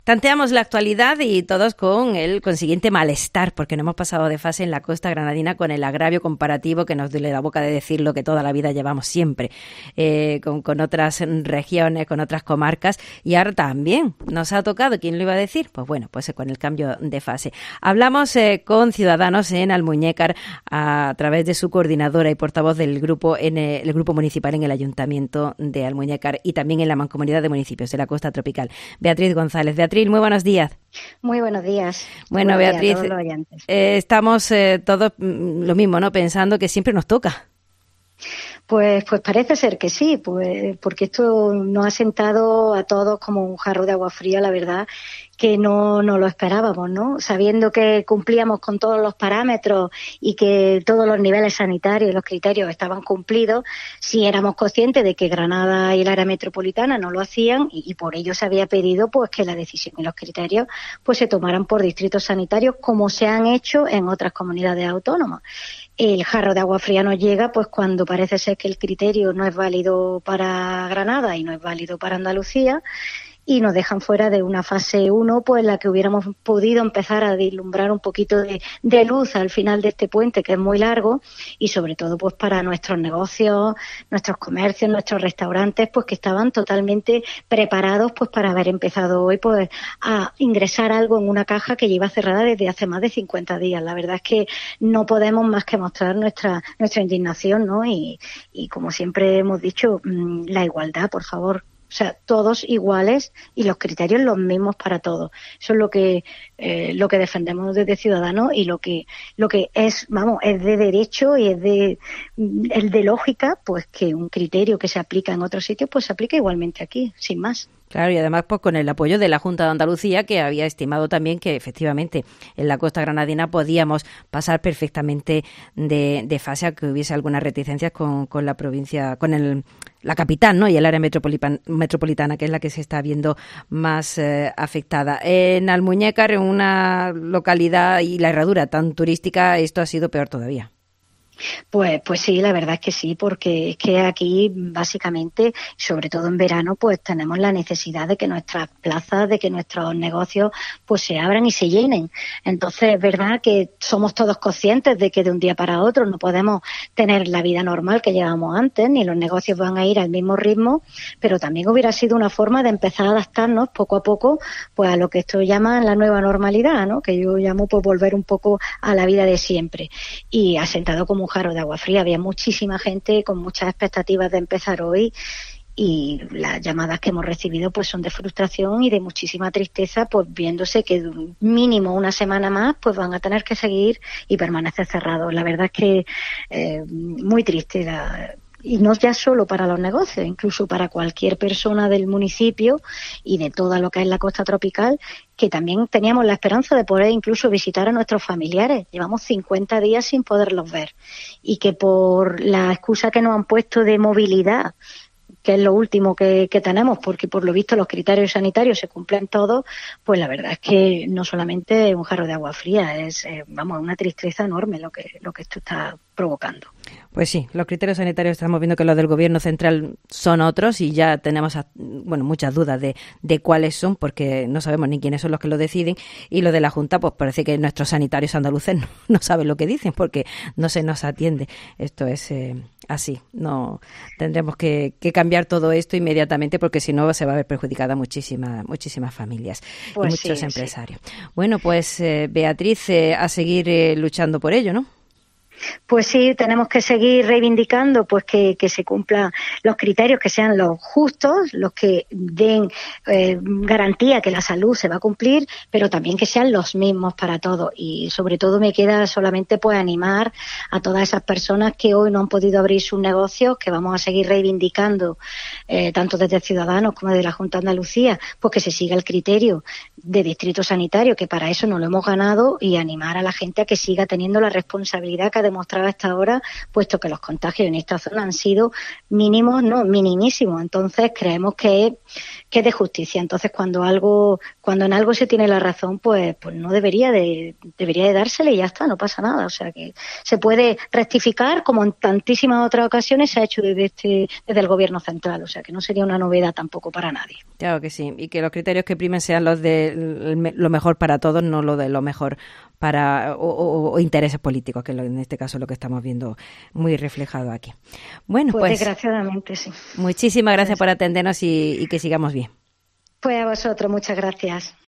Tanteamos la actualidad y todos con el consiguiente malestar, porque no hemos pasado de fase en la costa granadina con el agravio comparativo que nos duele la boca de decir lo que toda la vida llevamos siempre, con otras regiones, con otras comarcas, y ahora también nos ha tocado. ¿Quién lo iba a decir? Pues bueno, pues con el cambio de fase. Hablamos con ciudadanos en Almuñécar a través de su coordinadora y portavoz del grupo en el grupo municipal en el Ayuntamiento de Almuñécar y también en la Mancomunidad de Municipios de la Costa Tropical. Beatriz González. Beatriz, muy buenos días. Muy buenos días. Bueno, buenos Beatriz, días a todos los oyentes. Estamos todos lo mismo, ¿no? Pensando que siempre nos toca. Pues parece ser que sí, pues porque esto nos ha sentado a todos como un jarro de agua fría, la verdad, que no lo esperábamos, ¿no? Sabiendo que cumplíamos con todos los parámetros y que todos los niveles sanitarios y los criterios estaban cumplidos, sí éramos conscientes de que Granada y el área metropolitana no lo hacían y por ello se había pedido pues que la decisión y los criterios pues se tomaran por distritos sanitarios como se han hecho en otras comunidades autónomas. El jarro de agua fría nos llega pues cuando parece ser que el criterio no es válido para Granada y no es válido para Andalucía y nos dejan fuera de una fase 1 pues en la que hubiéramos podido empezar a vislumbrar un poquito de luz al final de este puente que es muy largo y sobre todo pues para nuestros negocios, nuestros comercios, nuestros restaurantes pues que estaban totalmente preparados pues para haber empezado hoy pues a ingresar algo en una caja que lleva cerrada desde hace más de 50 días. La verdad es que no podemos más que mostrar nuestra indignación, ¿no? Y como siempre hemos dicho, la igualdad, por favor. O sea, todos iguales y los criterios los mismos para todos. Eso es lo que defendemos desde Ciudadanos y lo que es, vamos, es de derecho y es de lógica, pues que un criterio que se aplica en otros sitios, pues se aplica igualmente aquí, sin más. Claro, y además pues con el apoyo de la Junta de Andalucía, que había estimado también que efectivamente en la costa granadina podíamos pasar perfectamente de fase a que hubiese algunas reticencias con la provincia, con la capital, ¿no? Y el área metropolitana, que es la que se está viendo más afectada. En Almuñécar, en una localidad y la Herradura tan turística, esto ha sido peor todavía. Pues sí, la verdad es que sí, porque es que aquí básicamente, sobre todo en verano, pues tenemos la necesidad de que nuestras plazas, de que nuestros negocios pues se abran y se llenen. Entonces es verdad que somos todos conscientes de que de un día para otro no podemos tener la vida normal que llevábamos antes, ni los negocios van a ir al mismo ritmo, pero también hubiera sido una forma de empezar a adaptarnos poco a poco pues a lo que esto llaman la nueva normalidad, ¿no? Que yo llamo pues volver un poco a la vida de siempre. Y ha sentado como un jarro de agua fría. Había muchísima gente con muchas expectativas de empezar hoy y las llamadas que hemos recibido pues son de frustración y de muchísima tristeza, pues viéndose que mínimo una semana más pues van a tener que seguir y permanecer cerrados. La verdad es que muy triste y no ya solo para los negocios, incluso para cualquier persona del municipio y de toda lo que es la costa tropical, que también teníamos la esperanza de poder incluso visitar a nuestros familiares. Llevamos 50 días sin poderlos ver y que por la excusa que nos han puesto de movilidad, que es lo último que tenemos, porque por lo visto los criterios sanitarios se cumplen todos, pues la verdad es que no solamente es un jarro de agua fría, es una tristeza enorme lo que esto está provocando. Pues sí, los criterios sanitarios estamos viendo que los del Gobierno central son otros y ya tenemos muchas dudas de cuáles son, porque no sabemos ni quiénes son los que lo deciden, y lo de la Junta pues parece que nuestros sanitarios andaluces no saben lo que dicen porque no se nos atiende. Esto es así, no tendremos que cambiar todo esto inmediatamente porque si no se va a ver perjudicada muchísimas familias pues y muchos sí, empresarios. Sí. Bueno, pues Beatriz, a seguir luchando por ello, ¿no? Pues sí, tenemos que seguir reivindicando pues que se cumplan los criterios, que sean los justos, los que den garantía que la salud se va a cumplir, pero también que sean los mismos para todos. Y sobre todo me queda solamente pues animar a todas esas personas que hoy no han podido abrir sus negocios, que vamos a seguir reivindicando tanto desde Ciudadanos como desde la Junta de Andalucía, pues que se siga el criterio de distrito sanitario, que para eso no lo hemos ganado, y animar a la gente a que siga teniendo la responsabilidad que ha demostrado hasta ahora, puesto que los contagios en esta zona han sido mínimos, no, minimísimos. Entonces creemos que es de justicia. Entonces cuando en algo se tiene la razón, pues no debería de dársele y ya está, no pasa nada. O sea que se puede rectificar, como en tantísimas otras ocasiones se ha hecho desde el Gobierno central. O sea que no sería una novedad tampoco para nadie. Claro que sí, y que los criterios que primen sean los de lo mejor para todos, no lo de lo mejor para o intereses políticos, que en este caso es lo que estamos viendo muy reflejado aquí. Bueno, pues desgraciadamente sí. Muchísimas gracias por atendernos y que sigamos bien. Pues a vosotros, muchas gracias.